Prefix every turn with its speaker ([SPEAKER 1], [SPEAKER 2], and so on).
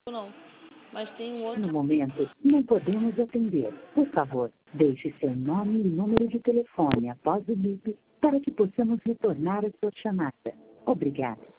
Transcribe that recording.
[SPEAKER 1] Não, mas tem um outro.
[SPEAKER 2] No momento, não podemos atender. Por favor, deixe seu nome e número de telefone após o bip para que possamos retornar a sua chamada. Obrigada.